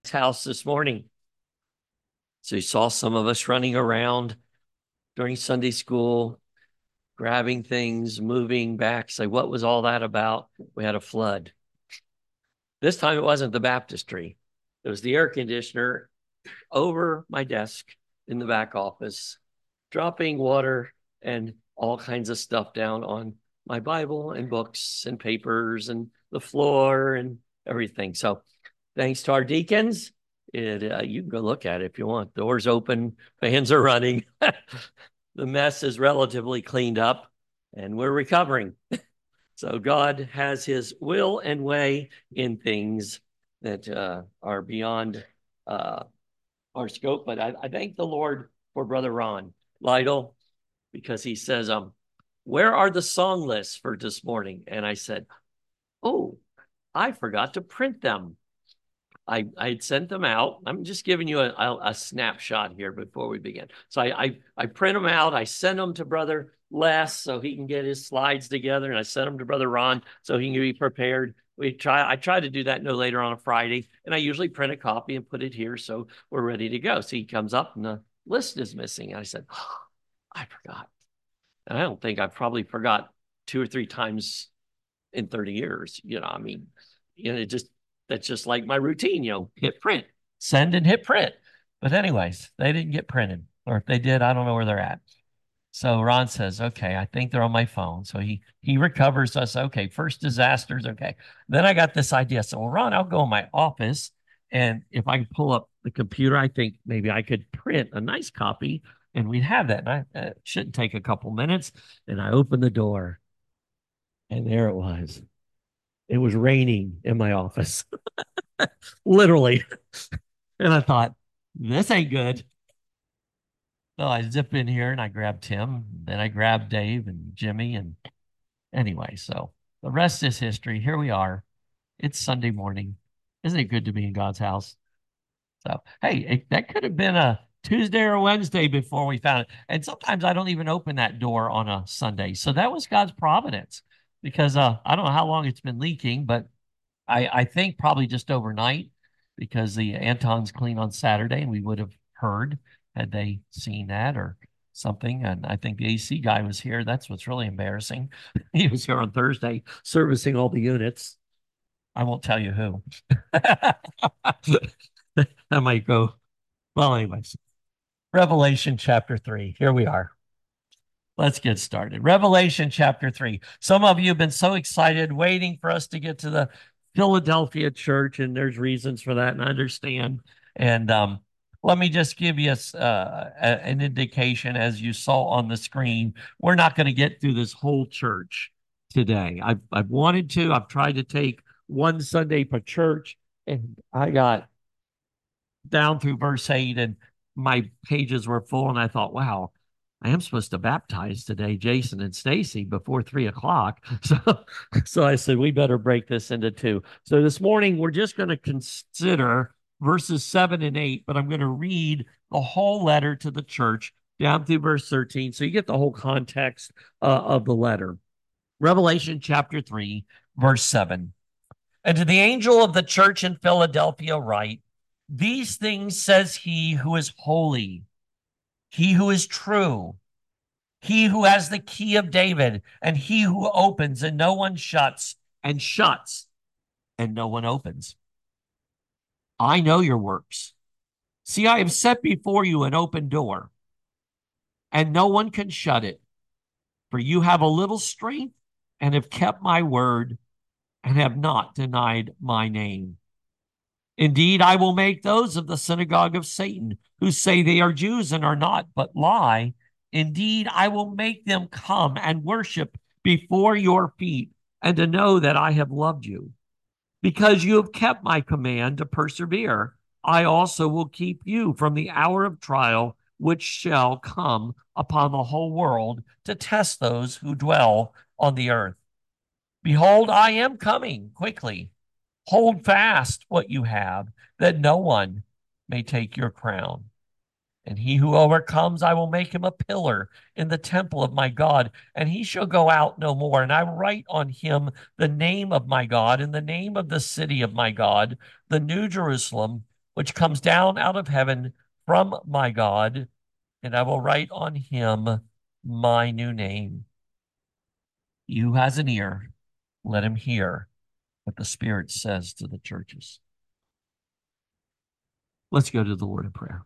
God's house this morning. So you saw some of us running around during Sunday school, grabbing things, moving back. Say, what was all that about? We had a flood. This time it wasn't the baptistry. It was the air conditioner over my desk in the back office, dropping water and all kinds of stuff down on my Bible and books and papers and the floor and everything. So thanks to our deacons. You can go look at it if you want. Doors open, fans are running. The mess is relatively cleaned up and we're recovering. So God has his will and way in things that are beyond our scope. But I thank the Lord for Brother Ron Lytle because he says, where are the song lists for this morning? And I said, oh, I forgot to print them. I had sent them out. I'm just giving you a snapshot here before we begin. So I print them out. I send them to Brother Les so he can get his slides together, and I sent them to Brother Ron so he can be prepared. I try to do that no later on a Friday, and I usually print a copy and put it here so we're ready to go. So he comes up and the list is missing. And I said, oh, I forgot. And I don't think I've probably forgot 2 or 3 times in 30 years. I mean, that's just like my routine, hit print, send and hit print. But anyways, they didn't get printed. Or if they did, I don't know where they're at. So Ron says, okay, I think they're on my phone. So he recovers us. Okay, first disasters. Okay. Then I got this idea. So, well, Ron, I'll go in my office. And if I can pull up the computer, I think maybe I could print a nice copy and we'd have that. And it shouldn't take a couple minutes. And I opened the door and there it was. It was raining in my office, literally. And I thought, this ain't good. So I zip in here and I grab Tim. Then I grab Dave and Jimmy. And anyway, so the rest is history. Here we are. It's Sunday morning. Isn't it good to be in God's house? So, hey, that could have been a Tuesday or Wednesday before we found it. And sometimes I don't even open that door on a Sunday. So that was God's providence because I don't know how long it's been leaking, but I think probably just overnight because the Anton's clean on Saturday and we would have heard had they seen that or something. And I think the AC guy was here. That's what's really embarrassing. He was here on Thursday servicing all the units. I won't tell you who. That might go. Well, anyways, Revelation chapter 3. Here we are. Let's get started. Revelation chapter 3. Some of you have been so excited waiting for us to get to the Philadelphia church, and there's reasons for that, and I understand. And let me just give you an indication, as you saw on the screen. We're not going to get through this whole church today. I've wanted to. I've tried to take one Sunday per church, and I got down through verse 8, and my pages were full, and I thought, wow, I am supposed to baptize today, Jason and Stacy, before 3 o'clock. So I said, we better break this into two. So this morning, we're just going to consider verses 7 and 8, but I'm going to read the whole letter to the church down through verse 13. So you get the whole context of the letter. Revelation chapter 3, verse 7. And to the angel of the church in Philadelphia write, these things says he who is holy, he who is true, he who has the key of David, and he who opens and no one shuts, and shuts and no one opens. I know your works. See, I have set before you an open door, and no one can shut it. For you have a little strength and have kept my word and have not denied my name. Indeed, I will make those of the synagogue of Satan who say they are Jews and are not, but lie. Indeed, I will make them come and worship before your feet and to know that I have loved you. Because you have kept my command to persevere, I also will keep you from the hour of trial which shall come upon the whole world to test those who dwell on the earth. Behold, I am coming quickly. Hold fast what you have, that no one may take your crown. And he who overcomes, I will make him a pillar in the temple of my God, and he shall go out no more. And I write on him the name of my God and the name of the city of my God, the new Jerusalem, which comes down out of heaven from my God, and I will write on him my new name. He who has an ear, let him hear what the Spirit says to the churches. Let's go to the Lord in prayer.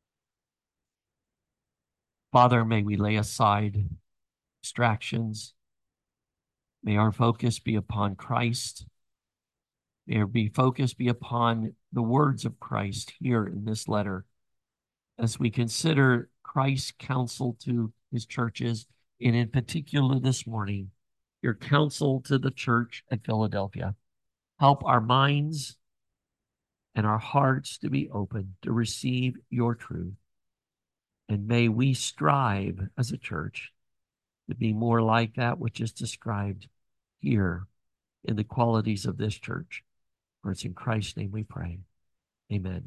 Father, may we lay aside distractions. May our focus be upon Christ. May our focus be upon the words of Christ here in this letter as we consider Christ's counsel to his churches, and in particular this morning, your counsel to the church at Philadelphia. Help our minds and our hearts to be open to receive your truth. And may we strive as a church to be more like that which is described here in the qualities of this church. For it's in Christ's name we pray. Amen.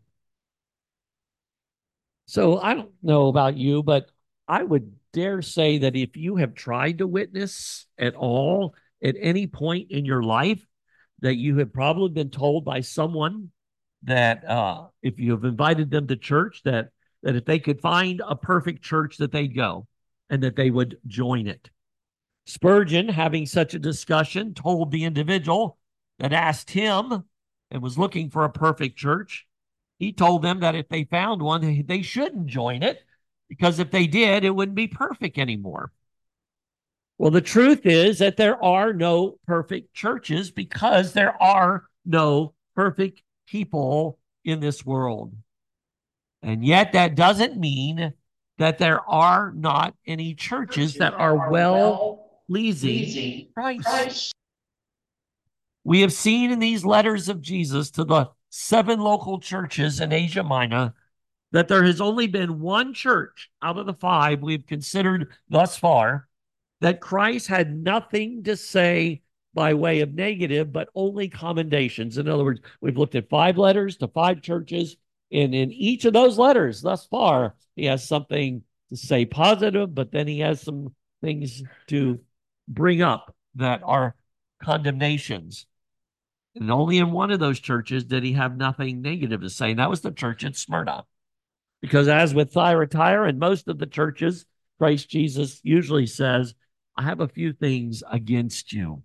So I don't know about you, but I would dare say that if you have tried to witness at all at any point in your life, that you have probably been told by someone that if you have invited them to church, that if they could find a perfect church, that they'd go and that they would join it. Spurgeon, having such a discussion, told the individual that asked him and was looking for a perfect church, he told them that if they found one, they shouldn't join it, because if they did, it wouldn't be perfect anymore. Well, the truth is that there are no perfect churches because there are no perfect people in this world. And yet that doesn't mean that there are not any churches that are well-pleasing Christ. We have seen in these letters of Jesus to the 7 local churches in Asia Minor that there has only been one church out of the 5 we've considered thus far that Christ had nothing to say by way of negative, but only commendations. In other words, we've looked at 5 letters to 5 churches, and in each of those letters thus far, he has something to say positive, but then he has some things to bring up that are condemnations. And only in one of those churches did he have nothing negative to say, and that was the church at Smyrna. Because as with Thyatira and most of the churches, Christ Jesus usually says, I have a few things against you.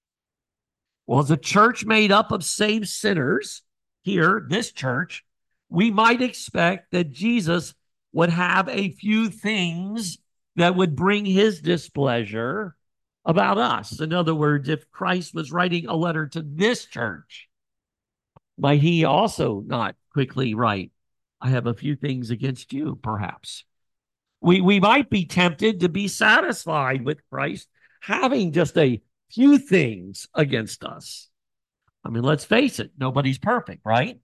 Well, as a church made up of saved sinners, here, this church, we might expect that Jesus would have a few things that would bring his displeasure about us. In other words, if Christ was writing a letter to this church, might he also not quickly write, I have a few things against you, perhaps? We might be tempted to be satisfied with Christ having just a few things against us. I mean, let's face it, nobody's perfect, right?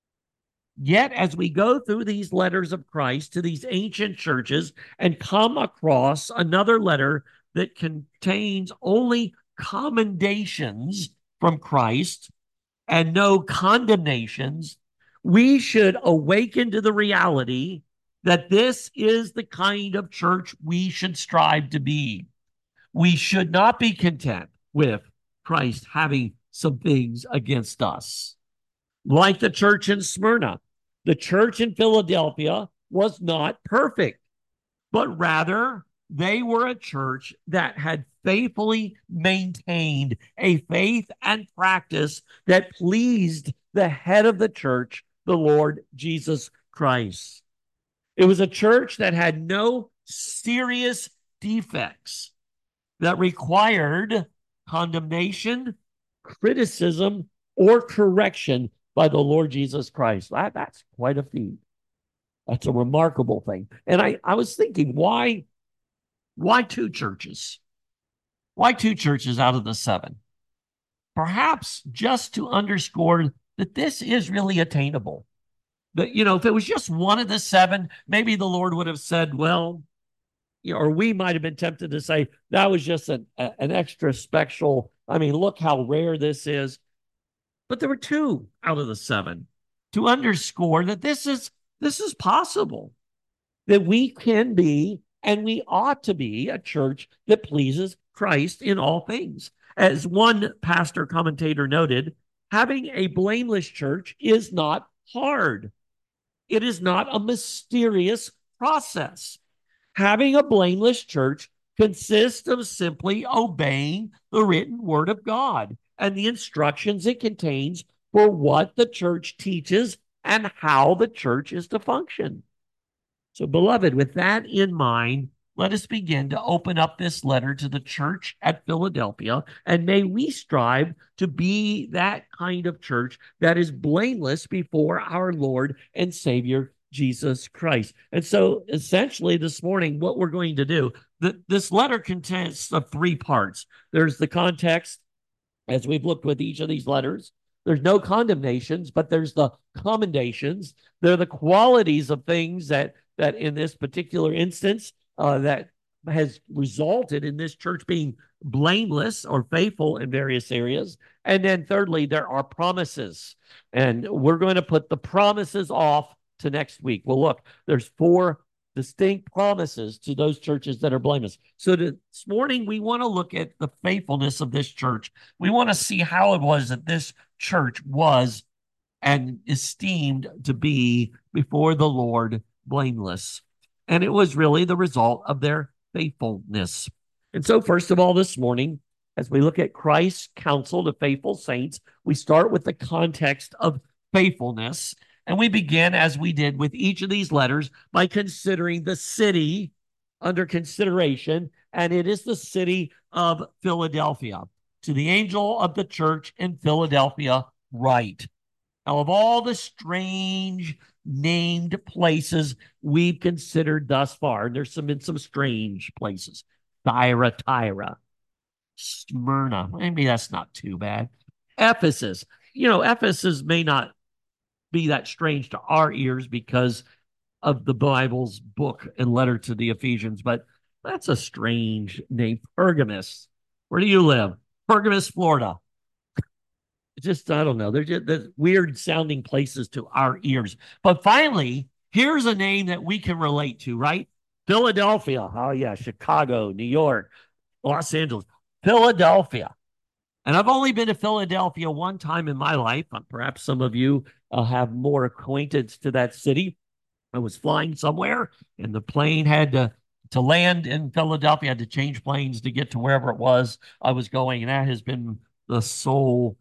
Yet, as we go through these letters of Christ to these ancient churches and come across another letter that contains only commendations from Christ and no condemnations, we should awaken to the reality that this is the kind of church we should strive to be. We should not be content with Christ having some things against us. Like the church in Smyrna, the church in Philadelphia was not perfect, but rather they were a church that had faithfully maintained a faith and practice that pleased the head of the church, the Lord Jesus Christ. It was a church that had no serious defects that required condemnation, criticism, or correction by the Lord Jesus Christ. That's quite a feat. That's a remarkable thing. And I was thinking, why 2 churches? Why 2 churches out of the 7? Perhaps just to underscore that this is really attainable. That, if it was just one of the 7, maybe the Lord would have said, well, or we might have been tempted to say, that was just an extra special. I mean, look how rare this is. But there were 2 out of the 7 to underscore that this is possible, that we can be and we ought to be a church that pleases Christ in all things. As one pastor commentator noted, having a blameless church is not hard. It is not a mysterious process. Having a blameless church consists of simply obeying the written word of God and the instructions it contains for what the church teaches and how the church is to function. So, beloved, with that in mind, let us begin to open up this letter to the church at Philadelphia, and may we strive to be that kind of church that is blameless before our Lord and Savior Jesus Christ. And so, essentially, this morning, what we're going to do, this letter consists of three parts. There's the context, as we've looked with each of these letters. There's no condemnations, but there's the commendations. They're the qualities of things that in this particular instance that has resulted in this church being blameless or faithful in various areas. And then thirdly, there are promises. And we're going to put the promises off to next week. Well, look, there's four distinct promises to those churches that are blameless. So this morning, we want to look at the faithfulness of this church. We want to see how it was that this church was and esteemed to be before the Lord blameless. And it was really the result of their faithfulness. And so, first of all, this morning, as we look at Christ's counsel to faithful saints, we start with the context of faithfulness. And we begin, as we did with each of these letters, by considering the city under consideration. And it is the city of Philadelphia. To the angel of the church in Philadelphia, write. Now, of all the strange named places we've considered thus far, and there's been some strange places. Thyatira, Smyrna. Maybe that's not too bad. Ephesus. Ephesus may not be that strange to our ears because of the Bible's book and letter to the Ephesians, but that's a strange name. Pergamus. Where do you live? Pergamus, Florida. Just, I don't know. They're weird sounding places to our ears. But finally, here's a name that we can relate to, right? Philadelphia. Oh, yeah. Chicago, New York, Los Angeles, Philadelphia. And I've only been to Philadelphia one time in my life. Perhaps some of you have more acquaintance to that city. I was flying somewhere, and the plane had to land in Philadelphia. I had to change planes to get to wherever it was I was going, and that has been the sole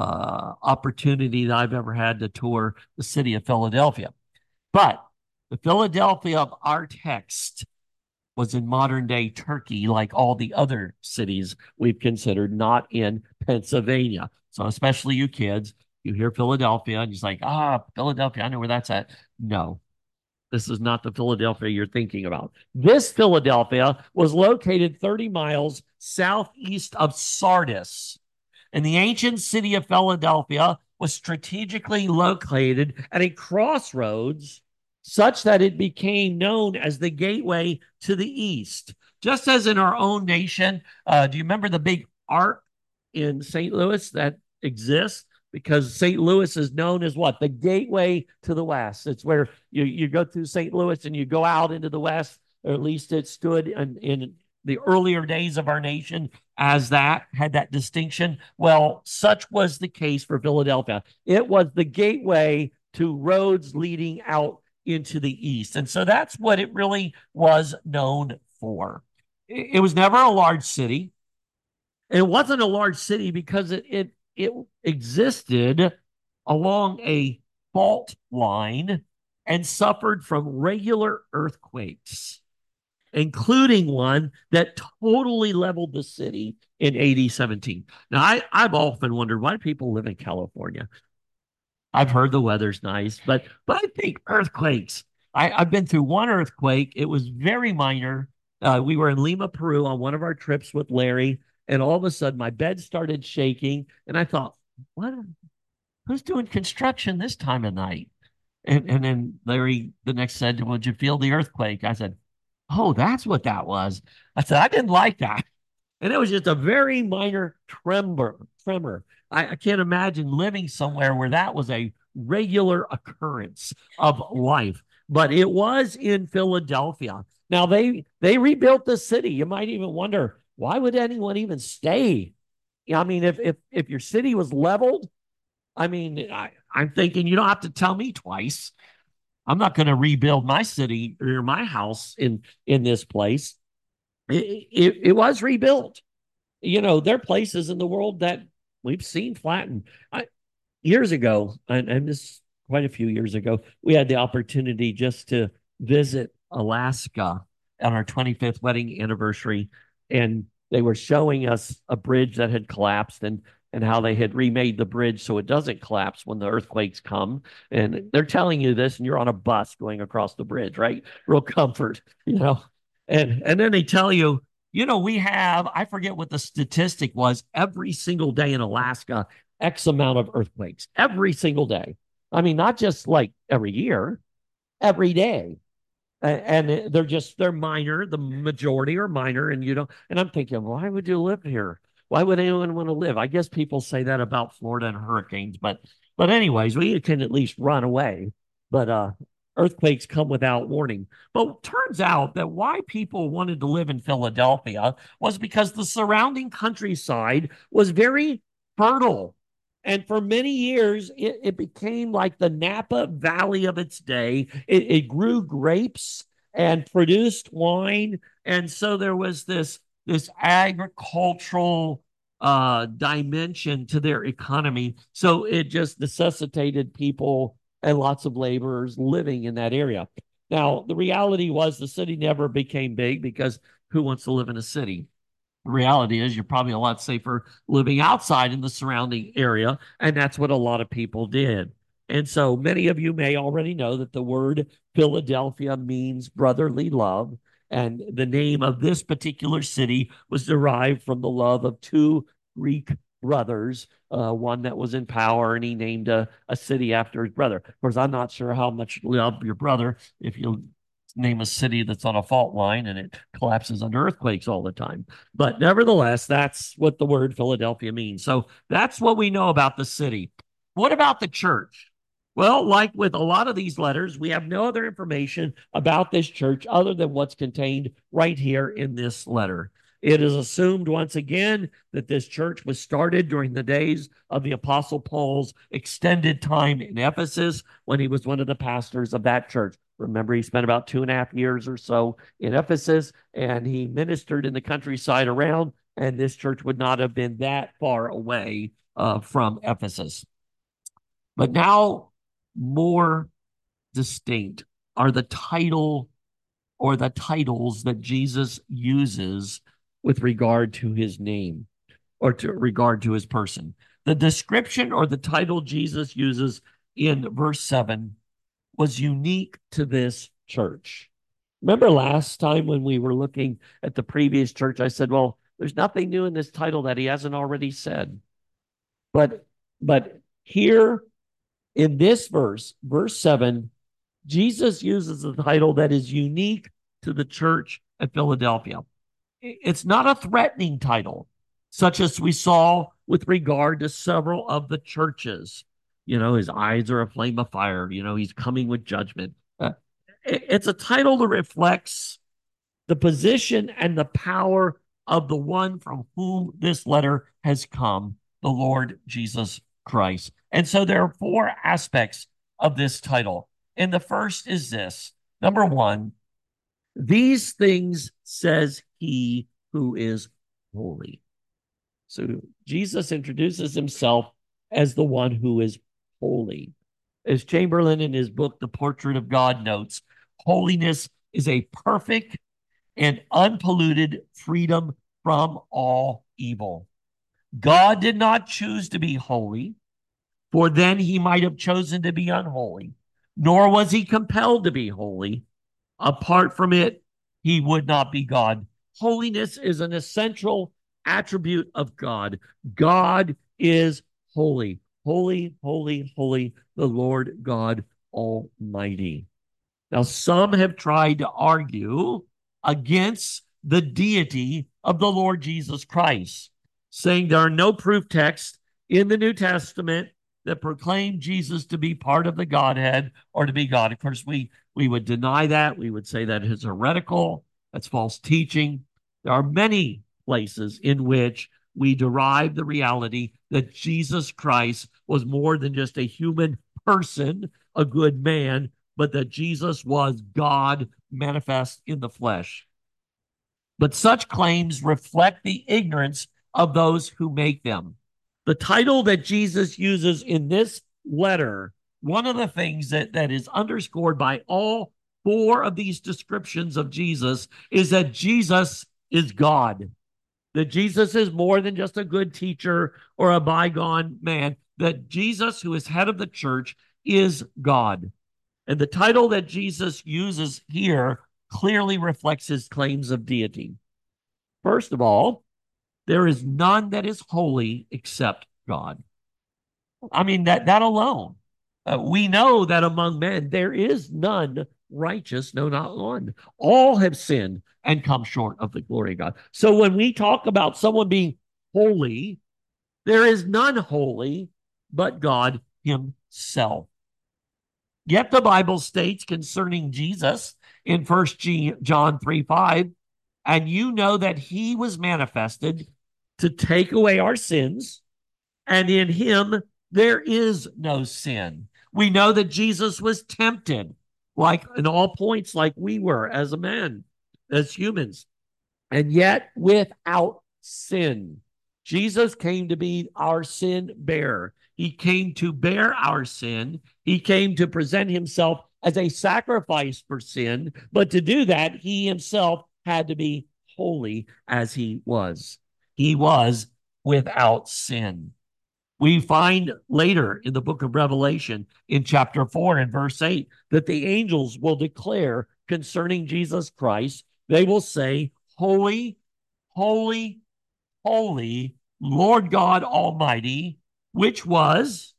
opportunity that I've ever had to tour the city of Philadelphia. But the Philadelphia of our text was in modern day Turkey, like all the other cities we've considered, not in Pennsylvania. So, especially you kids, you hear Philadelphia and you're like, Philadelphia, I know where that's at. No, this is not the Philadelphia you're thinking about. This Philadelphia was located 30 miles southeast of Sardis. And the ancient city of Philadelphia was strategically located at a crossroads such that it became known as the gateway to the east. Just as in our own nation, do you remember the big arc in St. Louis that exists? Because St. Louis is known as what? The gateway to the west. It's where you go through St. Louis and you go out into the west, or at least it stood in the earlier days of our nation as that, had that distinction. Well, such was the case for Philadelphia. It was the gateway to roads leading out into the east. And so that's what it really was known for. It was never a large city. It wasn't a large city because it existed along a fault line and suffered from regular earthquakes, including one that totally leveled the city in AD 17. Now, I've often wondered why people live in California. I've heard the weather's nice, but I think earthquakes. I've been through one earthquake. It was very minor. We were in Lima, Peru on one of our trips with Larry, and all of a sudden my bed started shaking, and I thought, what? Who's doing construction this time of night? And then Larry the next said, well, did you feel the earthquake? I said, oh, that's what that was. I said, I didn't like that. And it was just a very minor tremor. I can't imagine living somewhere where that was a regular occurrence of life. But it was in Philadelphia. Now they rebuilt the city. You might even wonder, why would anyone even stay? I mean, if your city was leveled, I mean, I'm thinking you don't have to tell me twice. I'm not going to rebuild my city or my house in this place. It was rebuilt. There are places in the world that we've seen flattened. Years ago, and this quite a few years ago, we had the opportunity just to visit Alaska on our 25th wedding anniversary, and they were showing us a bridge that had collapsed and how they had remade the bridge so it doesn't collapse when the earthquakes come. And they're telling you this, and you're on a bus going across the bridge, right? Real comfort. And then they tell you, we have, I forget what the statistic was, every single day in Alaska, X amount of earthquakes every single day. I mean, not just like every year, every day. And they're minor. The majority are minor. And I'm thinking, why would you live here? Why would anyone want to live? I guess people say that about Florida and hurricanes, but anyways, we can at least run away. But earthquakes come without warning. But it turns out that why people wanted to live in Philadelphia was because the surrounding countryside was very fertile. And for many years, it became like the Napa Valley of its day. It grew grapes and produced wine. And so there was this agricultural dimension to their economy. So it just necessitated people and lots of laborers living in that area. Now, the reality was the city never became big because who wants to live in a city? The reality is you're probably a lot safer living outside in the surrounding area. And that's what a lot of people did. And so many of you may already know that the word Philadelphia means brotherly love. And the name of this particular city was derived from the love of two Greek brothers, one that was in power, and he named a city after his brother. Of course, I'm not sure how much you love your brother if you name a city that's on a fault line and it collapses under earthquakes all the time. But nevertheless, that's what the word Philadelphia means. So that's what we know about the city. What about the church? Well, like with a lot of these letters, we have no other information about this church other than what's contained right here in this letter. It is assumed once again that this church was started during the days of the Apostle Paul's extended time in Ephesus when he was one of the pastors of that church. Remember, he spent about 2.5 years or so in Ephesus, and he ministered in the countryside around, and this church would not have been that far away from Ephesus. But now, more distinct are the title or the titles that Jesus uses with regard to his name or to regard to his person. The description or the title Jesus uses in verse 7 was unique to this church. Remember last time when we were looking at the previous church, I said, well, there's nothing new in this title that he hasn't already said. But here in this verse 7, Jesus uses a title that is unique to the church at Philadelphia. It's not a threatening title, such as we saw with regard to several of the churches. His eyes are a flame of fire. He's coming with judgment. It's a title that reflects the position and the power of the one from whom this letter has come, the Lord Jesus Christ. And so there are four aspects of this title. And the first is this. Number one, these things says he who is holy. So Jesus introduces himself as the one who is holy. As Chamberlain in his book, The Portrait of God, notes, holiness is a perfect and unpolluted freedom from all evil. God did not choose to be holy, for then he might have chosen to be unholy, nor was he compelled to be holy. Apart from it, he would not be God. Holiness is an essential attribute of God. God is holy. Holy, holy, holy, the Lord God Almighty. Now, some have tried to argue against the deity of the Lord Jesus Christ, saying there are no proof texts in the New Testament that proclaim Jesus to be part of the Godhead or to be God. Of course, we would deny that. We would say that is heretical. That's false teaching. There are many places in which we derive the reality that Jesus Christ was more than just a human person, a good man, but that Jesus was God manifest in the flesh. But such claims reflect the ignorance of those who make them. The title that Jesus uses in this letter, one of the things that is underscored by all four of these descriptions of Jesus is that Jesus is God, that Jesus is more than just a good teacher or a bygone man, that Jesus, who is head of the church, is God. And the title that Jesus uses here clearly reflects his claims of deity. First of all, there is none that is holy except God. I mean, that alone. We know that among men there is none righteous, no, not one. All have sinned and come short of the glory of God. So when we talk about someone being holy, there is none holy but God himself. Yet the Bible states concerning Jesus in 1 John 3:5, and you know that he was manifested to take away our sins, and in him there is no sin. We know that Jesus was tempted, like in all points, like we were as a man, as humans, and yet without sin. Jesus came to be our sin bearer. He came to bear our sin. He came to present himself as a sacrifice for sin. But to do that, he himself had to be holy as he was. He was without sin. We find later in the book of Revelation, in chapter 4 and verse 8, that the angels will declare concerning Jesus Christ, they will say, Holy, holy, holy, Lord God Almighty, which was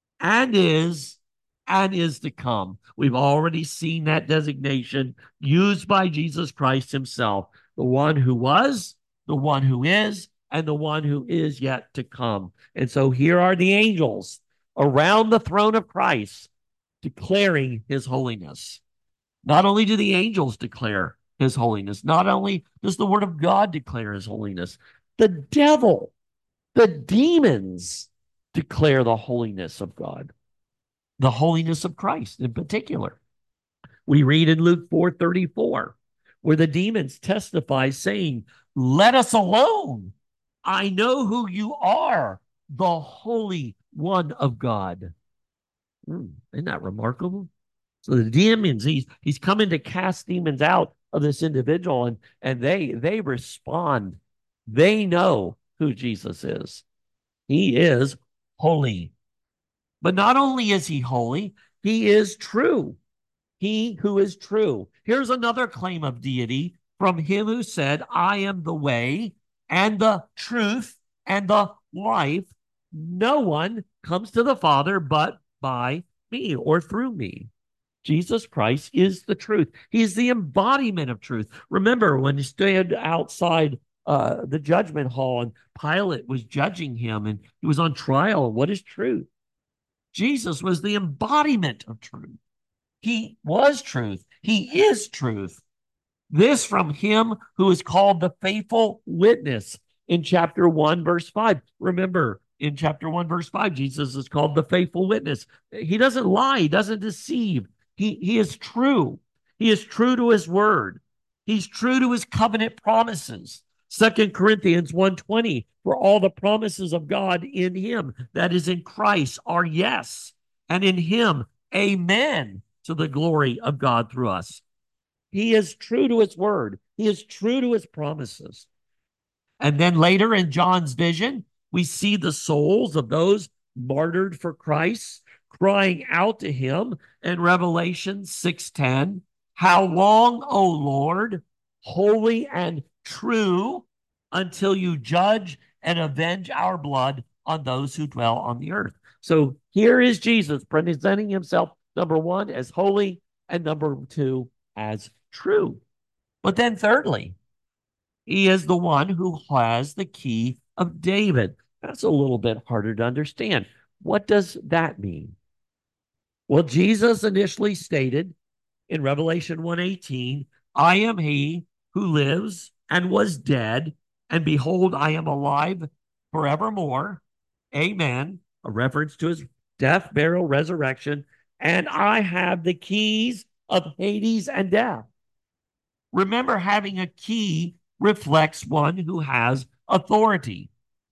and is to come. We've already seen that designation used by Jesus Christ himself, the one who was, the one who is, and the one who is yet to come. And so here are the angels around the throne of Christ declaring his holiness. Not only do the angels declare his holiness, not only does the word of God declare his holiness, the devil, the demons declare the holiness of God, the holiness of Christ in particular. We read in Luke 4:34, where the demons testify, saying, Let us alone. I know who you are, the Holy One of God. Isn't that remarkable? So the demons, he's coming to cast demons out of this individual, and they respond. They know who Jesus is. He is holy. But not only is he holy, he is true. He who is true. Here's another claim of deity from him who said, I am the way and the truth and the life. No one comes to the Father but by me or through me. Jesus Christ is the truth. He's the embodiment of truth. Remember when he stood outside the judgment hall and Pilate was judging him and he was on trial. What is truth? Jesus was the embodiment of truth. He was truth. He is truth. This from him who is called the faithful witness in chapter 1, verse 5. Remember, in chapter 1, verse 5, Jesus is called the faithful witness. He doesn't lie, he doesn't deceive. He is true. He is true to his word. He's true to his covenant promises. 2 Corinthians 1:20, for all the promises of God in him, that is in Christ, are yes, and in him, amen, to the glory of God through us. He is true to his word. He is true to his promises. And then later in John's vision, we see the souls of those martyred for Christ crying out to him in Revelation 6:10, how long, O Lord, holy and true, until you judge and avenge our blood on those who dwell on the earth. So here is Jesus presenting himself, number one, as holy, and number two, as true. But then thirdly, he is the one who has the key of David. That's a little bit harder to understand. What does that mean? Well, Jesus initially stated in Revelation 1:18, I am he who lives and was dead, and behold, I am alive forevermore. Amen. A reference to his death, burial, resurrection. and I have the keys of Hades and death. Remember, having a key reflects one who has authority.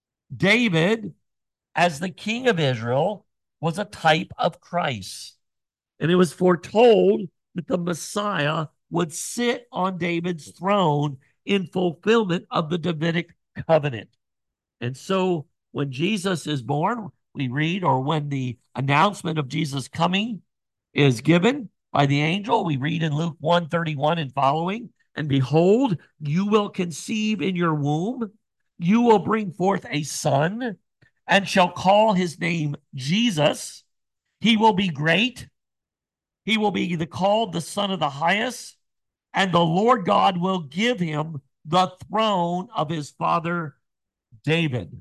David, as the king of Israel, was a type of Christ. And it was foretold that the Messiah would sit on David's throne in fulfillment of the Davidic covenant. And so when Jesus is born, we read, or when the announcement of Jesus coming is given by the angel, we read in Luke 1:31 and following, and behold, you will conceive in your womb, you will bring forth a son, and shall call his name Jesus. He will be great. He will be called the Son of the Highest, and the Lord God will give him the throne of his father David.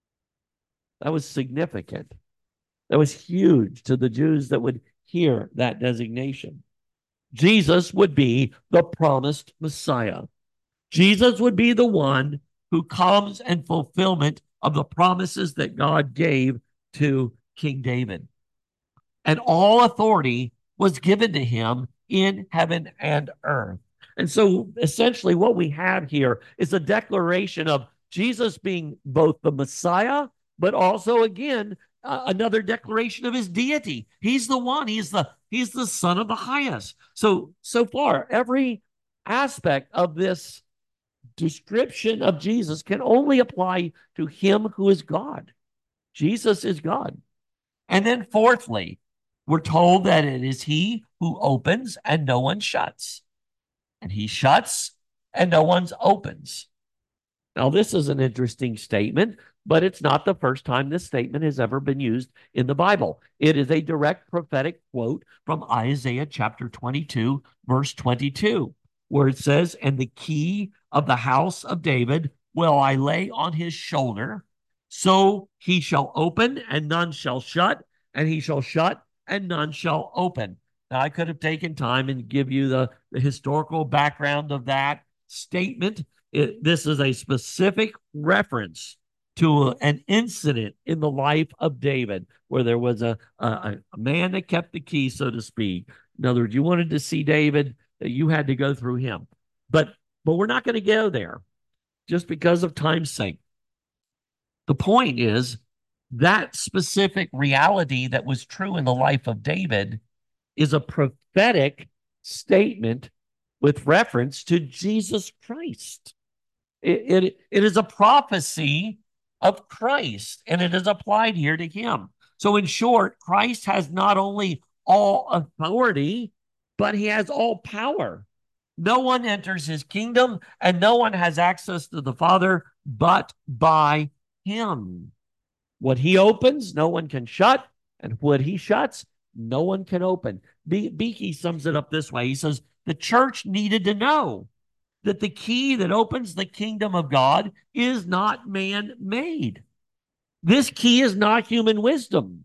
That was significant. That was huge to the Jews that would hear that designation. Jesus would be the promised Messiah. Jesus would be the one who comes in fulfillment of the promises that God gave to King David. And all authority was given to him in heaven and earth. And so essentially what we have here is a declaration of Jesus being both the Messiah, but also again, another declaration of his deity. He's the one, he's the Son of the Highest. So far, every aspect of this description of Jesus can only apply to him who is God. Jesus is God. And then fourthly, we're told that it is he who opens and no one shuts. And he shuts and no one opens. Now, this is an interesting statement, but it's not the first time this statement has ever been used in the Bible. It is a direct prophetic quote from Isaiah chapter 22, verse 22, where it says, "And the key of the house of David will I lay on his shoulder, so he shall open and none shall shut, and he shall shut and none shall open." Now, I could have taken time and give you the historical background of that statement. This is a specific reference to an incident in the life of David where there was a man that kept the key, so to speak. In other words, you wanted to see David, you had to go through him. But we're not going to go there just because of time's sake. The point is that specific reality that was true in the life of David is a prophetic statement with reference to Jesus Christ. It is a prophecy of Christ, and it is applied here to him. So, in short, Christ has not only all authority, but he has all power. No one enters his kingdom, and no one has access to the Father but by him. What he opens, no one can shut, and what he shuts, no one can open. Beeke sums it up this way. He says, the church needed to know that the key that opens the kingdom of God is not man-made. This key is not human wisdom.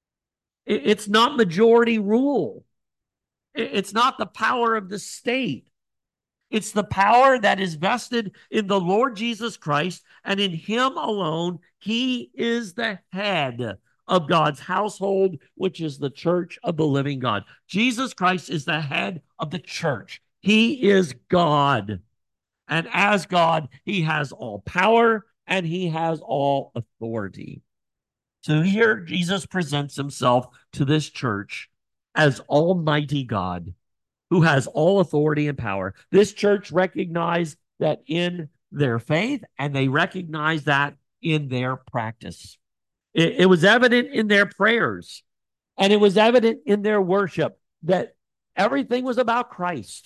It's not majority rule. It's not the power of the state. It's the power that is vested in the Lord Jesus Christ, and in him alone, he is the head of God's household, which is the church of the living God. Jesus Christ is the head of the church. He is God. And as God, he has all power and he has all authority. So here Jesus presents himself to this church as Almighty God, who has all authority and power. This church recognized that in their faith, and they recognize that in their practice. It was evident in their prayers, and it was evident in their worship that everything was about Christ.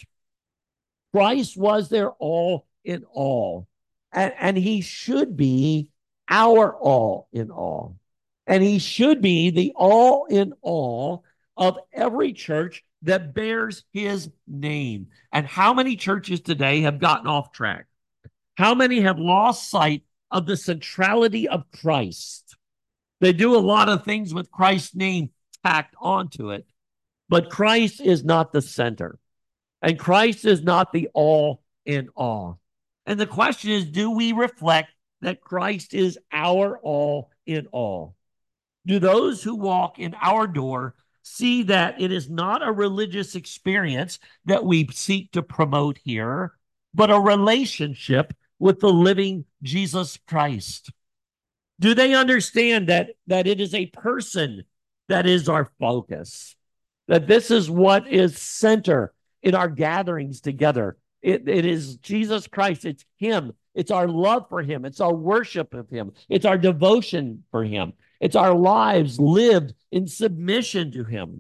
Christ was their all in all, and he should be our all in all. And he should be the all in all of every church that bears his name. And how many churches today have gotten off track? How many have lost sight of the centrality of Christ? They do a lot of things with Christ's name tacked onto it, but Christ is not the center. And Christ is not the all in all. And the question is, do we reflect that Christ is our all in all? Do those who walk in our door see that it is not a religious experience that we seek to promote here, but a relationship with the living Jesus Christ? Do they understand that it is a person that is our focus? That this is what is center in our gatherings together. It is Jesus Christ. It's Him. It's our love for Him. It's our worship of Him. It's our devotion for Him. It's our lives lived in submission to Him.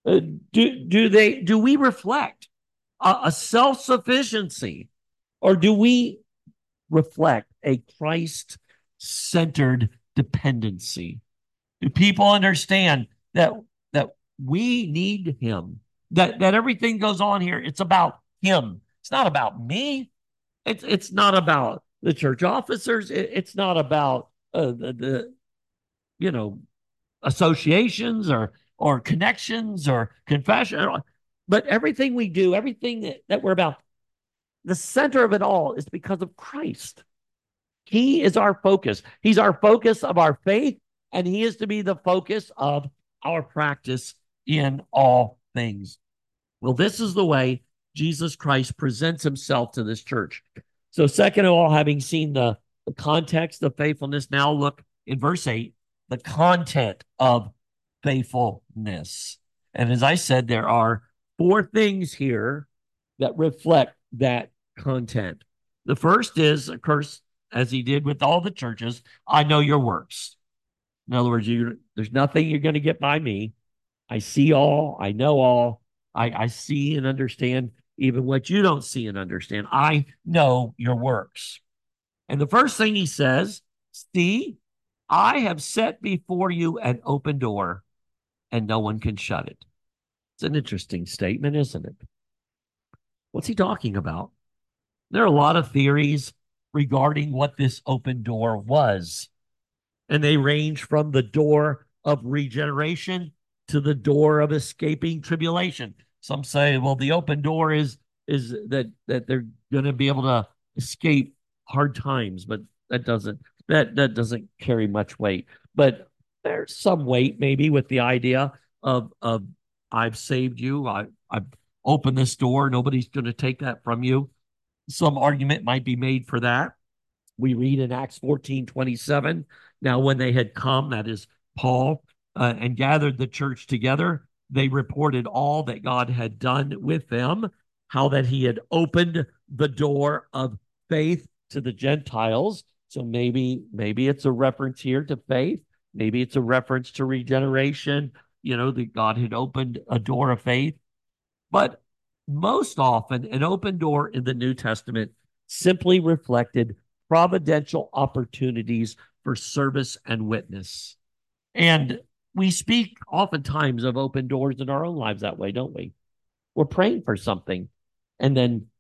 Do we reflect a self sufficiency, or do we reflect a Christ centered dependency? Do people understand that we need Him? That everything goes on here. It's about Him. It's not about me. It's not about the church officers. It's not about the you know associations or connections or confession. But everything we do, everything that we're about, the center of it all is because of Christ. He is our focus. He's our focus of our faith, and He is to be the focus of our practice in all things. Well, this is the way Jesus Christ presents Himself to this church. So, second of all, having seen the context of faithfulness, now look in verse 8, the content of faithfulness. And as I said, there are four things here that reflect that content. The first is, of course, as He did with all the churches, I know your works. In other words, there's nothing you're going to get by me. I see all, I know all, I see and understand even what you don't see and understand. I know your works. And the first thing He says, see, I have set before you an open door, and no one can shut it. It's an interesting statement, isn't it? What's He talking about? There are a lot of theories regarding what this open door was, and they range from the door of regeneration to the door of escaping tribulation. Some say, well, the open door is that they're going to be able to escape hard times, but that doesn't carry much weight. But there's some weight maybe with the idea of I've saved you, I've opened this door, nobody's going to take that from you. Some argument might be made for that. We read in Acts 14:27. Now, when they had come, that is Paul, and gathered the church together, they reported all that God had done with them, how that He had opened the door of faith to the Gentiles. So maybe it's a reference here to faith. Maybe it's a reference to regeneration, that God had opened a door of faith. But most often, an open door in the New Testament simply reflected providential opportunities for service and witness. And we speak oftentimes of open doors in our own lives that way, don't we? We're praying for something, and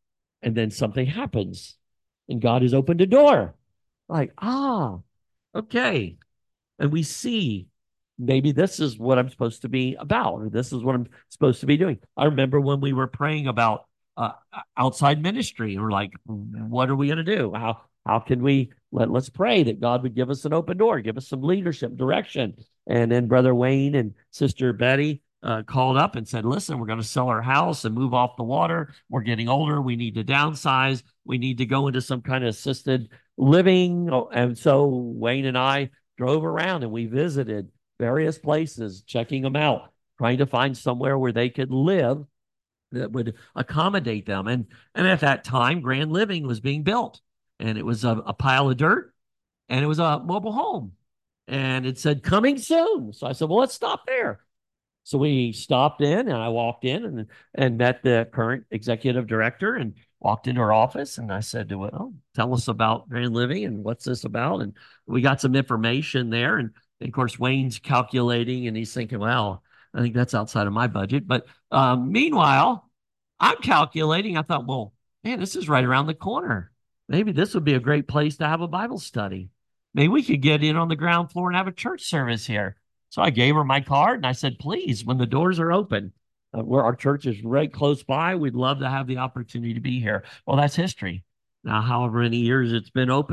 then something happens, and God has opened a door. Like, okay. And we see maybe this is what I'm supposed to be about, or this is what I'm supposed to be doing. I remember when we were praying about outside ministry, and we're like, what are we going to do? How can we let's pray that God would give us an open door, give us some leadership, direction. And then Brother Wayne and Sister Betty called up and said, listen, we're going to sell our house and move off the water. We're getting older. We need to downsize. We need to go into some kind of assisted living. And so Wayne and I drove around and we visited various places, checking them out, trying to find somewhere where they could live that would accommodate them. And at that time, Grand Living was being built, and it was a pile of dirt, and it was a mobile home, and it said coming soon. So I said, well, let's stop there. So we stopped in, and I walked in and met the current executive director and walked into her office. And I said, well, tell us about Grand Living and what's this about? And we got some information there. And of course, Wayne's calculating and he's thinking, well, I think that's outside of my budget. But meanwhile, I'm calculating. I thought, well, man, this is right around the corner. Maybe this would be a great place to have a Bible study. Maybe we could get in on the ground floor and have a church service here. So I gave her my card and I said, please, when the doors are open, where our church is right close by, we'd love to have the opportunity to be here. Well, that's history. Now, however many years it's been open,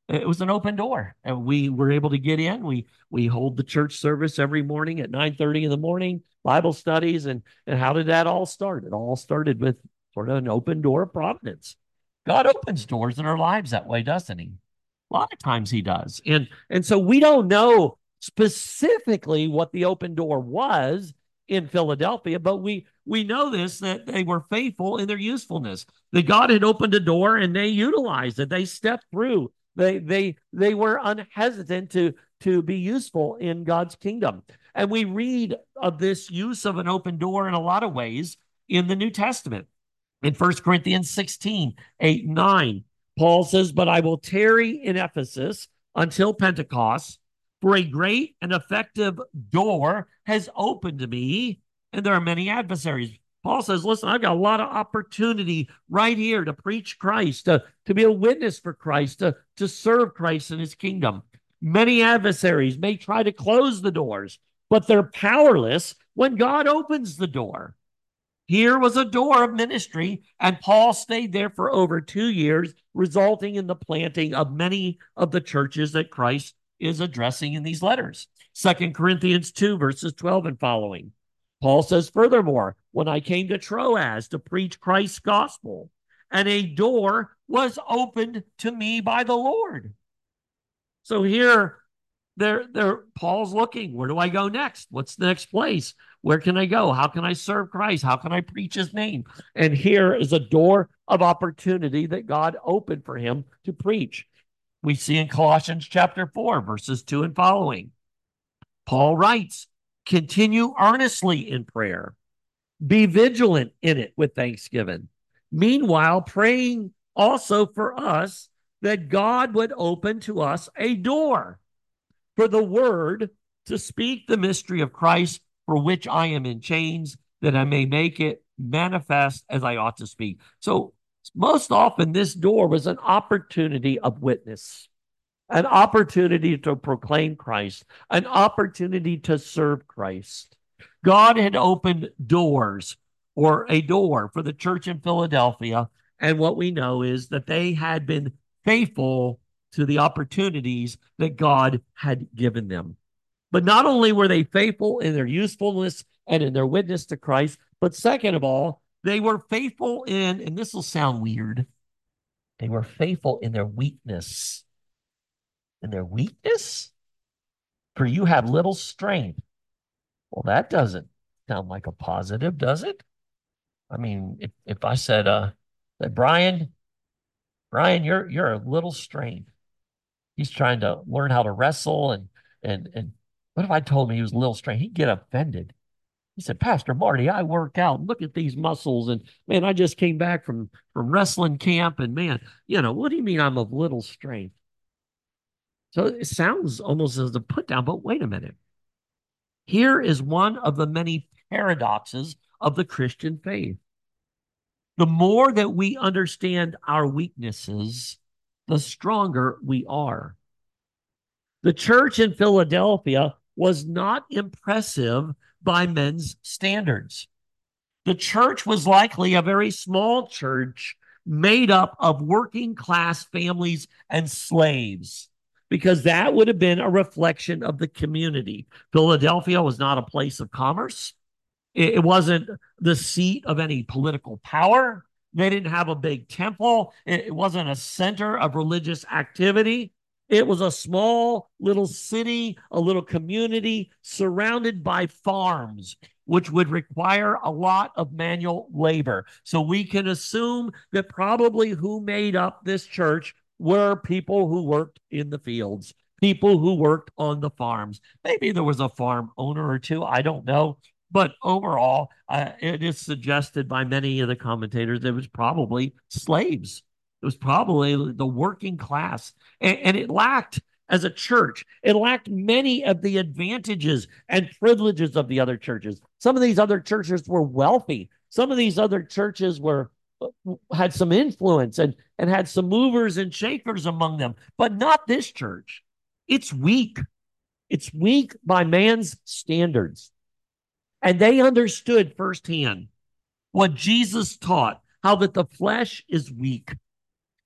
It was an open door, and we were able to get in. We hold the church service every morning at 9:30 in the morning, Bible studies, and how did that all start? It all started with sort of an open door of providence. God opens doors in our lives that way, doesn't he? A lot of times he does. And so we don't know specifically what the open door was in Philadelphia, but we know this, that they were faithful in their usefulness. That God had opened a door and they utilized it. They stepped through. They were unhesitant to be useful in God's kingdom. And we read of this use of an open door in a lot of ways in the New Testament. In 1 Corinthians 16, 8, 9, Paul says, "But I will tarry in Ephesus until Pentecost, for a great and effective door has opened to me, and there are many adversaries." Paul says, listen, I've got a lot of opportunity right here to preach Christ, to be a witness for Christ, to serve Christ in his kingdom. Many adversaries may try to close the doors, but they're powerless when God opens the door. Here was a door of ministry, and Paul stayed there for over 2 years, resulting in the planting of many of the churches that Christ is addressing in these letters. 2 Corinthians 2, verses 12 and following. Paul says, "Furthermore, when I came to Troas to preach Christ's gospel, and a door was opened to me by the Lord." So here, Paul's looking, where do I go next? What's the next place? Where can I go? How can I serve Christ? How can I preach his name? And here is a door of opportunity that God opened for him to preach. We see in Colossians chapter 4, verses 2 and following. Paul writes, "Continue earnestly in prayer. Be vigilant in it with thanksgiving. Meanwhile, praying also for us that God would open to us a door for the word to speak the mystery of Christ, for which I am in chains, that I may make it manifest as I ought to speak." So most often this door was an opportunity of witness, an opportunity to proclaim Christ, an opportunity to serve Christ. God had opened doors, or a door, for the church in Philadelphia. And what we know is that they had been faithful to the opportunities that God had given them. But not only were they faithful in their usefulness and in their witness to Christ, but second of all, they were faithful in, and this will sound weird, they were faithful in their weakness. In their weakness? For you have little strength. Well, that doesn't sound like a positive, does it? I mean, if I said, that Brian, you're a little strength. He's trying to learn how to wrestle, and what if I told him he was a little strength? He'd get offended. He said, "Pastor Marty, I work out. Look at these muscles, and man, I just came back from wrestling camp, and man, what do you mean I'm of little strength?" So it sounds almost as a put down, but wait a minute. Here is one of the many paradoxes of the Christian faith. The more that we understand our weaknesses, the stronger we are. The church in Philadelphia was not impressive by men's standards. The church was likely a very small church made up of working class families and slaves, because that would have been a reflection of the community. Philadelphia was not a place of commerce. It wasn't the seat of any political power. They didn't have a big temple. It wasn't a center of religious activity. It was a small little city, a little community surrounded by farms, which would require a lot of manual labor. So we can assume that probably who made up this church were people who worked in the fields, people who worked on the farms. Maybe there was a farm owner or two, I don't know. But overall, it is suggested by many of the commentators that it was probably slaves. It was probably the working class. And it lacked, as a church, it lacked many of the advantages and privileges of the other churches. Some of these other churches were wealthy. Some of these other churches had some influence and had some movers and shakers among them, but not this church. It's weak. It's weak by man's standards. And they understood firsthand what Jesus taught, how that the flesh is weak.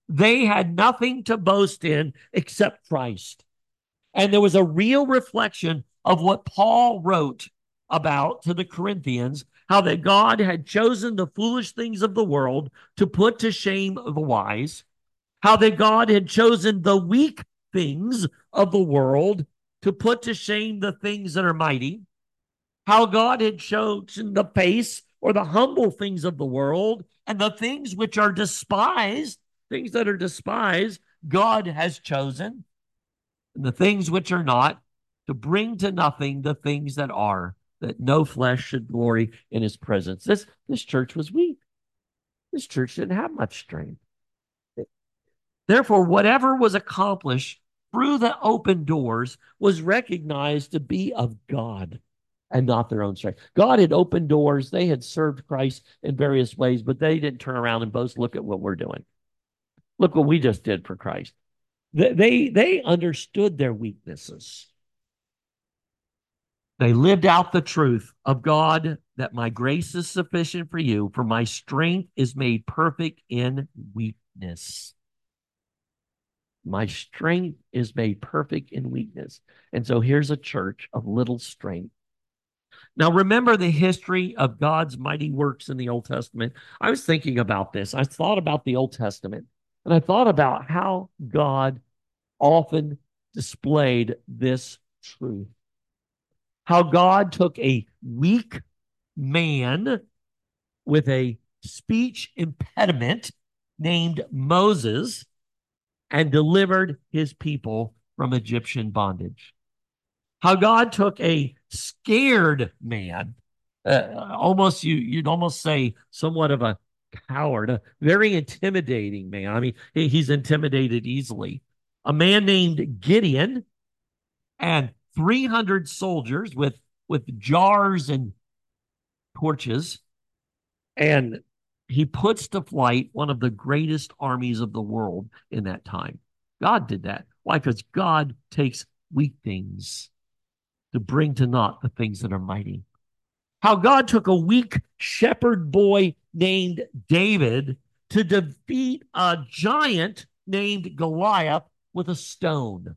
They had nothing to boast in except Christ. And there was a real reflection of what Paul wrote about to the Corinthians, how that God had chosen the foolish things of the world to put to shame the wise, how that God had chosen the weak things of the world to put to shame the things that are mighty, how God had chosen the base or the humble things of the world, and the things which are despised, things that are despised, God has chosen, and the things which are not, to bring to nothing the things that are, that no flesh should glory in his presence. This church was weak. This church didn't have much strength. Therefore, whatever was accomplished through the open doors was recognized to be of God and not their own strength. God had opened doors. They had served Christ in various ways, but they didn't turn around and boast, look at what we're doing. Look what we just did for Christ. They understood their weaknesses. They lived out the truth of God, that my grace is sufficient for you, for my strength is made perfect in weakness. My strength is made perfect in weakness. And so here's a church of little strength. Now, remember the history of God's mighty works in the Old Testament. I was thinking about this. I thought about the Old Testament, and I thought about how God often displayed this truth. How God took a weak man with a speech impediment named Moses and delivered his people from Egyptian bondage. How God took a scared man, almost you'd almost say somewhat of a coward, a very intimidating man. I mean, he's intimidated easily. A man named Gideon and 300 soldiers with jars and torches, and he puts to flight one of the greatest armies of the world in that time. God did that. Why? Because God takes weak things to bring to naught the things that are mighty. How God took a weak shepherd boy named David to defeat a giant named Goliath with a stone.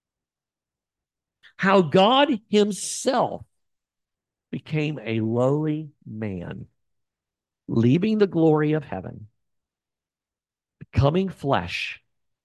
How God himself became a lowly man, leaving the glory of heaven, becoming flesh,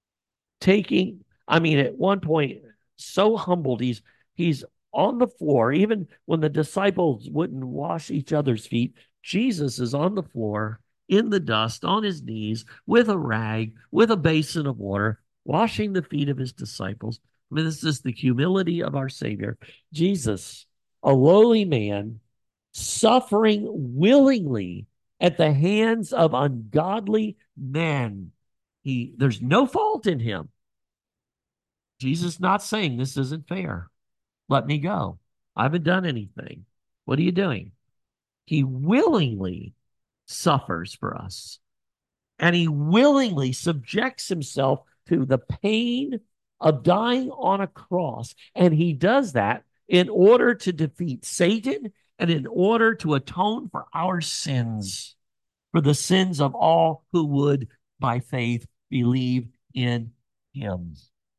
at one point, so humbled, he's on the floor. Even when the disciples wouldn't wash each other's feet, Jesus is on the floor in the dust, on his knees, with a rag, with a basin of water, washing the feet of his disciples. I mean, this is the humility of our Savior. Jesus, a lowly man, suffering willingly at the hands of ungodly men. There's no fault in him. Jesus not saying this isn't fair. Let me go. I haven't done anything. What are you doing? He willingly suffers for us. And he willingly subjects himself to the pain of dying on a cross. And he does that in order to defeat Satan and in order to atone for our sins, for the sins of all who would, by faith, believe in him.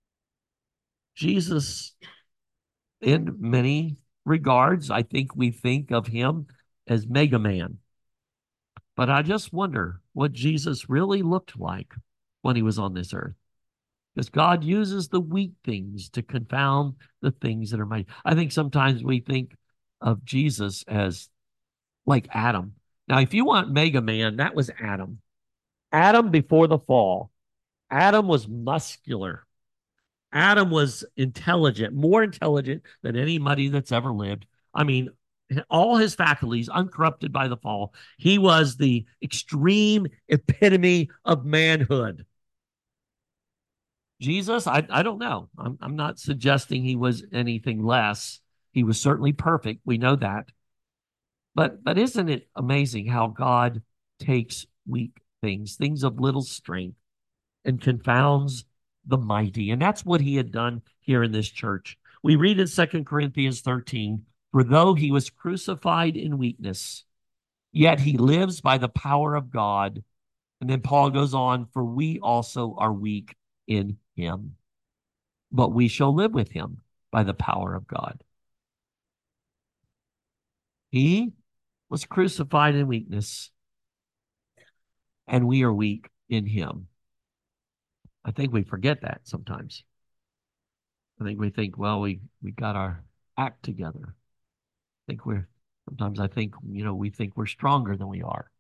Jesus, in many regards, I think we think of him as Mega Man. But I just wonder what Jesus really looked like when he was on this earth. Because God uses the weak things to confound the things that are mighty. I think sometimes we think of Jesus as like Adam. Now, if you want Mega Man, that was Adam. Adam before the fall. Adam was muscular. Adam was intelligent, more intelligent than anybody that's ever lived. I mean, all his faculties uncorrupted by the fall. He was the extreme epitome of manhood. Jesus, I don't know. I'm not suggesting he was anything less. He was certainly perfect. We know that. But isn't it amazing how God takes weak things, things of little strength, and confounds the mighty? And that's what he had done here in this church. We read in 2 Corinthians 13, for though he was crucified in weakness, yet he lives by the power of God. And then Paul goes on, for we also are weak in him, but we shall live with him by the power of God. He was crucified in weakness, and we are weak in him. I think we forget that sometimes. I think we think, well, we got our act together. I think we're sometimes I think, we think we're stronger than we are.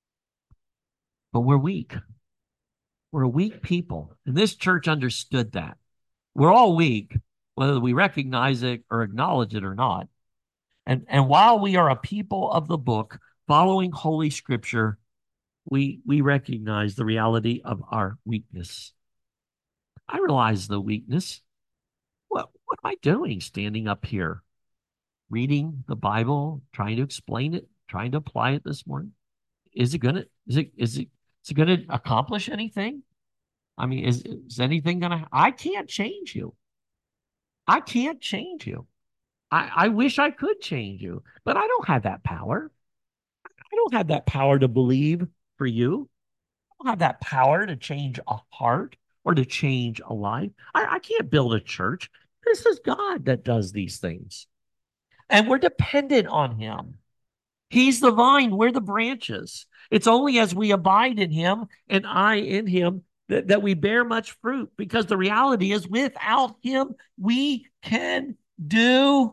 But we're weak. We're a weak people. And this church understood that. We're all weak, whether we recognize it or acknowledge it or not. And while we are a people of the book, following Holy Scripture, we recognize the reality of our weakness. I realize the weakness. What am I doing standing up here, reading the Bible, trying to explain it, trying to apply it this morning? Is it gonna is it gonna accomplish anything? I mean, is anything gonna I can't change you. I can't change you. I wish I could change you, but I don't have that power. I don't have that power to believe for you. I don't have that power to change a heart or to change a life. I can't build a church. This is God that does these things. And we're dependent on him. He's the vine, we're the branches. It's only as we abide in him and I in him that we bear much fruit, because the reality is without him, we can do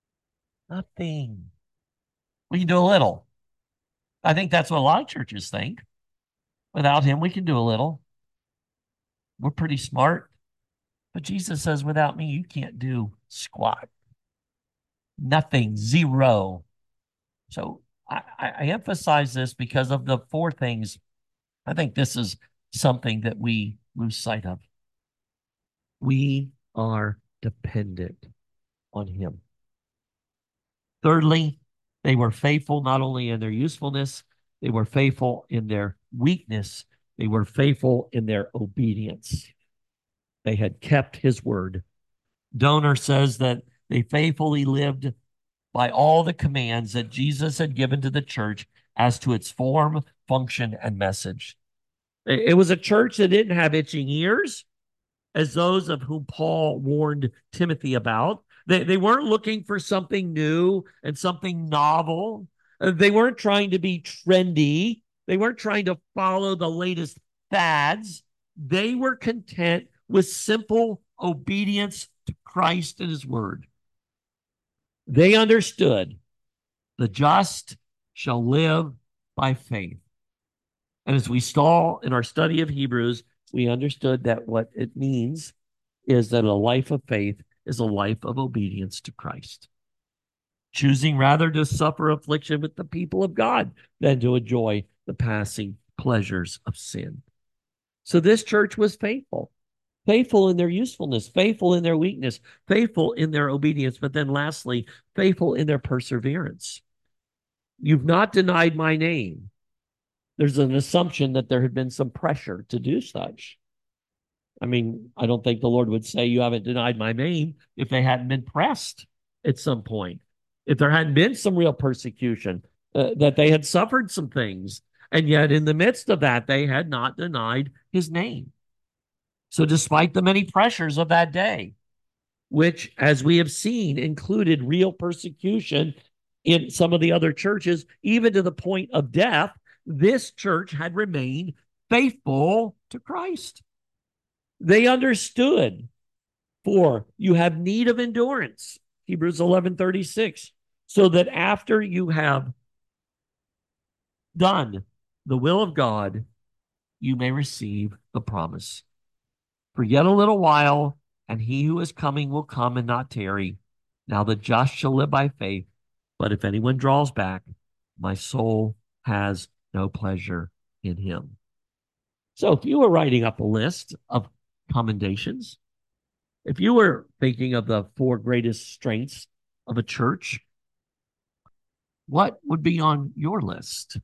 nothing. We can do a little. I think that's what a lot of churches think. Without him, we can do a little. We're pretty smart. But Jesus says, without me, you can't do squat. Nothing, zero. So I emphasize this because of the four things. I think this is something that we lose sight of. We are dependent on him. Thirdly, they were faithful not only in their usefulness, they were faithful in their weakness. They were faithful in their obedience. They had kept his word. Donor says that they faithfully lived by all the commands that Jesus had given to the church as to its form, function, and message. It was a church that didn't have itching ears, as those of whom Paul warned Timothy about. They weren't looking for something new and something novel. They weren't trying to be trendy. They weren't trying to follow the latest fads. They were content with simple obedience to Christ and his word. They understood the just shall live by faith. And as we saw in our study of Hebrews, we understood that what it means is that a life of faith is a life of obedience to Christ, choosing rather to suffer affliction with the people of God than to enjoy the passing pleasures of sin. So this church was faithful, faithful in their usefulness, faithful in their weakness, faithful in their obedience, but then lastly, faithful in their perseverance. You've not denied my name. There's an assumption that there had been some pressure to do such. I mean, I don't think the Lord would say you haven't denied my name if they hadn't been pressed at some point, if there hadn't been some real persecution, that they had suffered some things. And yet, in the midst of that, they had not denied his name. So, despite the many pressures of that day, which, as we have seen, included real persecution in some of the other churches, even to the point of death, this church had remained faithful to Christ. They understood, for you have need of endurance, Hebrews 11:36, so that after you have done the will of God, you may receive the promise. For yet a little while, and he who is coming will come and not tarry. Now the just shall live by faith. But if anyone draws back, my soul has no pleasure in him. So if you were writing up a list of commendations, if you were thinking of the four greatest strengths of a church, what would be on your list?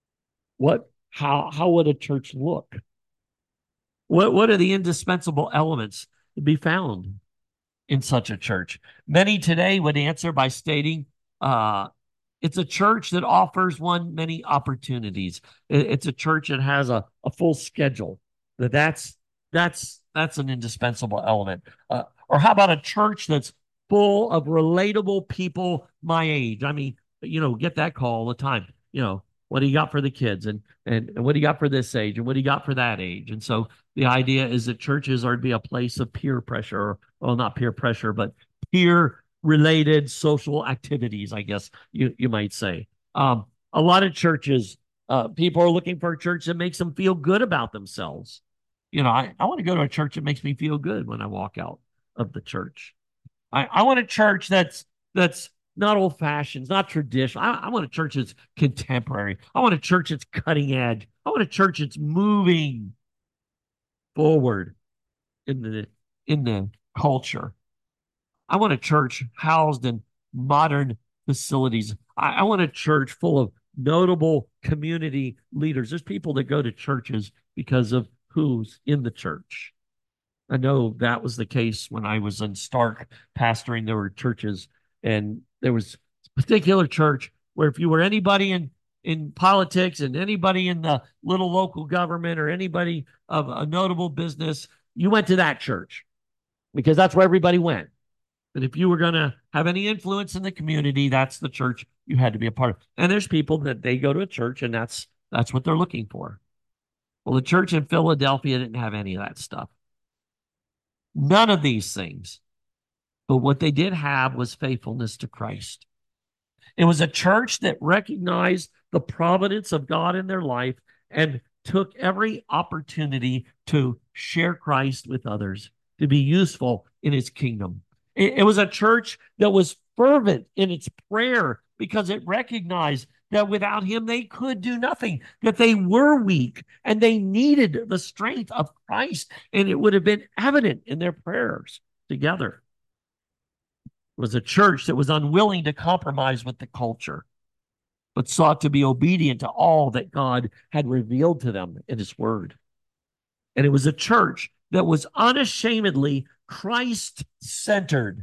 How would a church look? What are the indispensable elements to be found in such a church? Many today would answer by stating It's a church that offers one many opportunities. It's a church that has a full schedule. That's an indispensable element. Or how about a church that's full of relatable people my age? I mean, get that call all the time. What do you got for the kids, and what do you got for this age, and what do you got for that age? And so the idea is that churches are to be a place of peer pressure, or, well, not peer pressure, but peer related social activities, I guess you might say. A lot of churches, people are looking for a church that makes them feel good about themselves. I want to go to a church that makes me feel good when I walk out of the church. I want a church that's not old fashioned, not traditional. I want a church that's contemporary. I want a church that's cutting edge. I want a church that's moving forward in the culture. I want a church housed in modern facilities. I want a church full of notable community leaders. There's people that go to churches because of who's in the church. I know that was the case when I was in Stark pastoring. There were churches, and there was a particular church where if you were anybody in politics and anybody in the little local government or anybody of a notable business, you went to that church because that's where everybody went. But if you were going to have any influence in the community, that's the church you had to be a part of. And there's people that they go to a church and that's what they're looking for. Well, the church in Philadelphia didn't have any of that stuff. None of these things. But what they did have was faithfulness to Christ. It was a church that recognized the providence of God in their life and took every opportunity to share Christ with others, to be useful in his kingdom. It was a church that was fervent in its prayer because it recognized that without him they could do nothing, that they were weak and they needed the strength of Christ. And it would have been evident in their prayers together. It was a church that was unwilling to compromise with the culture, but sought to be obedient to all that God had revealed to them in his word. And it was a church that was unashamedly Christ centered,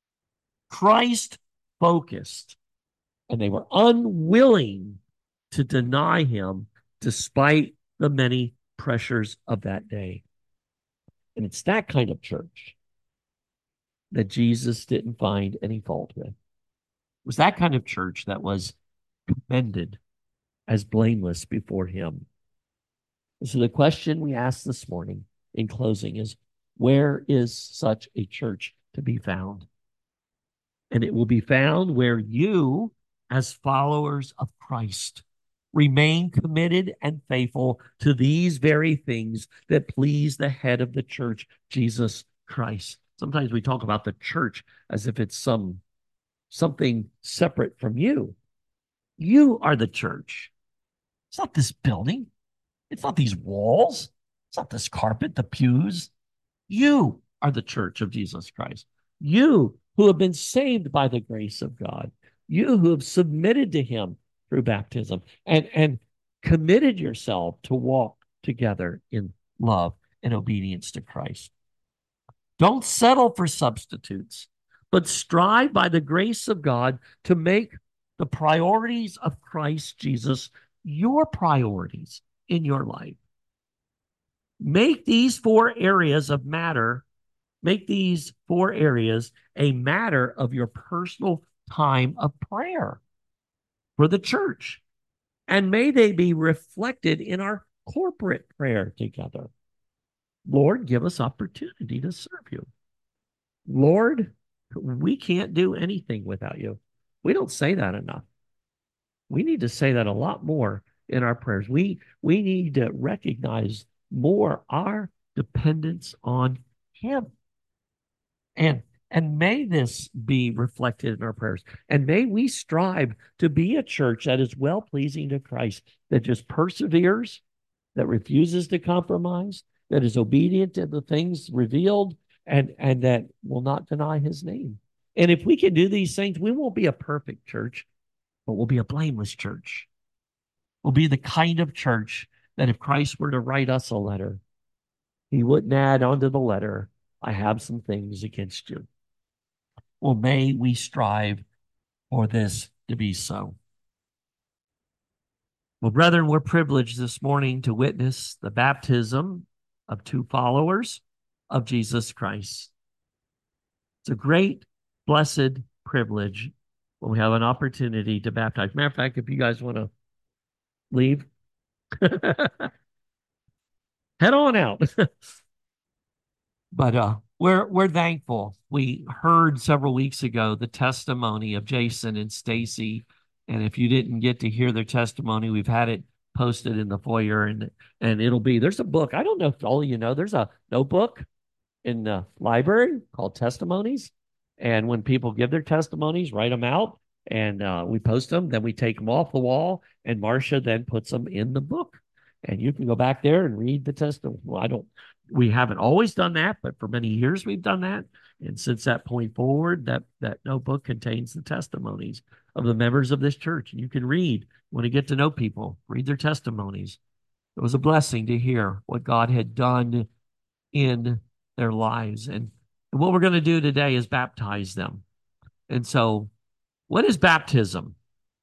Christ focused, and they were unwilling to deny him despite the many pressures of that day. And it's that kind of church that Jesus didn't find any fault with. It was that kind of church that was commended as blameless before him. And so the question we ask this morning in closing is, where is such a church to be found? And it will be found where you, as followers of Christ, remain committed and faithful to these very things that please the head of the church, Jesus Christ. Sometimes we talk about the church as if it's something separate from you. You are the church. It's not this building. It's not these walls. It's not this carpet, the pews. You are the church of Jesus Christ. You who have been saved by the grace of God. You who have submitted to him through baptism and committed yourself to walk together in love and obedience to Christ. Don't settle for substitutes, but strive by the grace of God to make the priorities of Christ Jesus your priorities in your life. Make these four areas of matter, make these four areas a matter of your personal time of prayer for the church. And may they be reflected in our corporate prayer together. Lord, give us opportunity to serve you. Lord, we can't do anything without you. We don't say that enough. We need to say that a lot more in our prayers. We need to recognize more our dependence on him. And may this be reflected in our prayers. And may we strive to be a church that is well-pleasing to Christ, that just perseveres, that refuses to compromise, that is obedient to the things revealed, and that will not deny his name. And if we can do these things, we won't be a perfect church, but we'll be a blameless church. We'll be the kind of church that if Christ were to write us a letter, he wouldn't add onto the letter, I have some things against you. Well, may we strive for this to be so. Well, brethren, we're privileged this morning to witness the baptism of two followers of Jesus Christ. It's a great, blessed privilege when we have an opportunity to baptize. Matter of fact, if you guys want to leave, head on out. But we're thankful. We heard several weeks ago the testimony of Jason and Stacy, and if you didn't get to hear their testimony, we've had it posted in the foyer, and it'll be there's a book. I don't know if all of you know. There's a notebook in the library called Testimonies, and when people give their testimonies, write them out, and we post them. Then we take them off the wall, and Marcia then puts them in the book, and you can go back there and read the testimony. Well, I don't we haven't always done that, but for many years we've done that. And since that point forward, that notebook contains the testimonies of the members of this church. And you can read when you get to know people, read their testimonies. It was a blessing to hear what God had done in their lives. And what we're going to do today is baptize them. And so, what is baptism?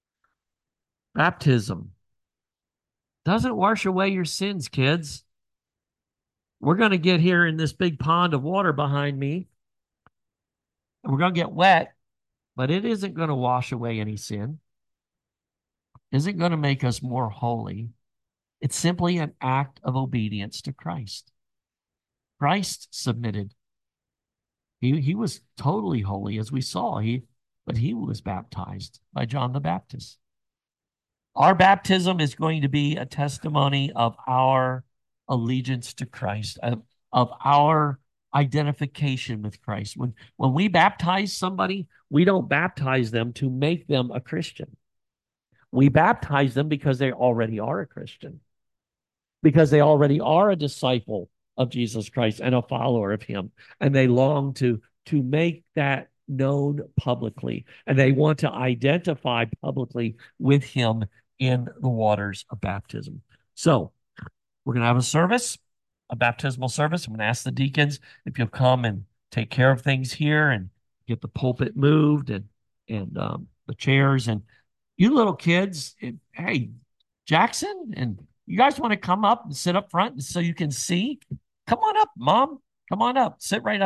Baptism doesn't wash away your sins, kids. We're going to get here in this big pond of water behind me, and we're going to get wet, but it isn't going to wash away any sin. It isn't going to make us more holy. It's simply an act of obedience to Christ. Christ submitted. He was totally holy, as we saw. But he was baptized by John the Baptist. Our baptism is going to be a testimony of our allegiance to Christ, of our identification with Christ. When we baptize somebody, we don't baptize them to make them a Christian. We baptize them because they already are a Christian, because they already are a disciple of Jesus Christ and a follower of him. And they long to make that known publicly. And they want to identify publicly with him in the waters of baptism. So we're going to have a service, a baptismal service. I'm going to ask the deacons if you'll come and take care of things here and get the pulpit moved and the chairs. And you little kids, hey, Jackson, and you guys want to come up and sit up front so you can see? Come on up, Mom. Come on up. Sit right up.